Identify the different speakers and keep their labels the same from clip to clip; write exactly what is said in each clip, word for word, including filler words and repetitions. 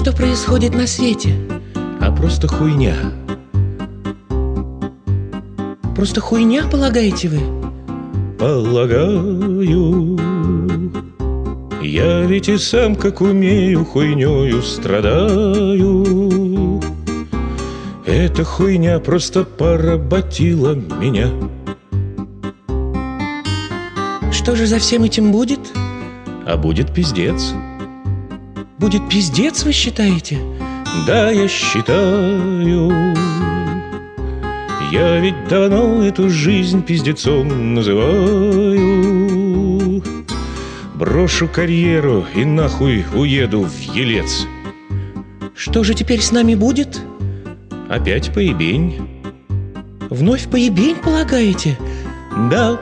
Speaker 1: Что происходит на свете?
Speaker 2: А просто хуйня.
Speaker 1: Просто хуйня, полагаете вы?
Speaker 2: Полагаю. Я ведь и сам, как умею, хуйнёю страдаю. Эта хуйня просто поработила меня.
Speaker 1: Что же за всем этим будет?
Speaker 2: А будет пиздец.
Speaker 1: Будет пиздец, вы считаете?
Speaker 2: Да, я считаю. Я ведь давно эту жизнь пиздецом называю. Брошу карьеру и нахуй уеду в Елец.
Speaker 1: Что же теперь с нами будет?
Speaker 2: Опять поебень.
Speaker 1: Вновь поебень, полагаете?
Speaker 2: Да,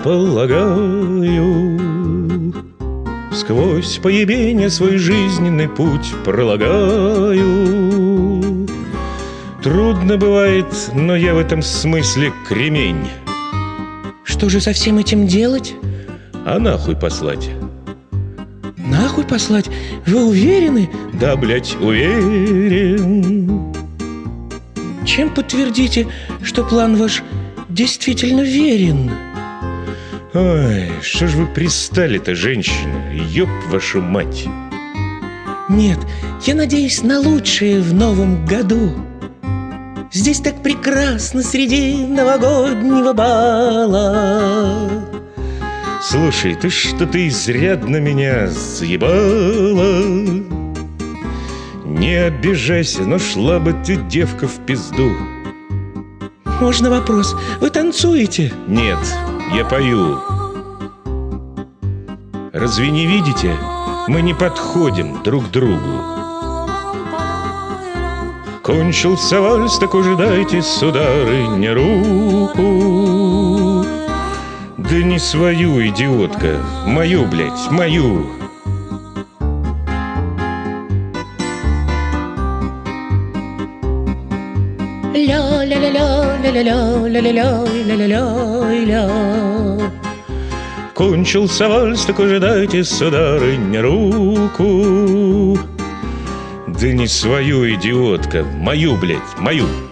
Speaker 2: полагаю. Сквозь поебень свой жизненный путь пролагаю. Трудно бывает, но я в этом смысле кремень.
Speaker 1: Что же со всем этим делать?
Speaker 2: А нахуй послать.
Speaker 1: Нахуй послать? Вы уверены?
Speaker 2: Да, блядь, уверен.
Speaker 1: Чем подтвердите, что план ваш действительно верен?
Speaker 2: Ой, что ж вы пристали-то, женщина? Ёб вашу мать.
Speaker 1: Нет, я надеюсь на лучшее в новом году. Здесь так прекрасно среди новогоднего бала.
Speaker 2: Слушай, ты что-то изрядно меня заебала. Не обижайся, но шла бы ты, девка, в пизду.
Speaker 1: Можно вопрос? Вы танцуете?
Speaker 2: Нет, я пою. Разве не видите? Мы не подходим друг к другу. Кончился вальс, так уже дайте, сударыня, руку. Да не свою, идиотка, мою, блядь, мою.
Speaker 1: Ля-ля-ля-ля-ля-ля-ля-ля-ля-ля-ля-ля.
Speaker 2: Кончился вальс, так уже дайте, сударыня, руку. Да не свою, идиотка, мою, блядь, мою.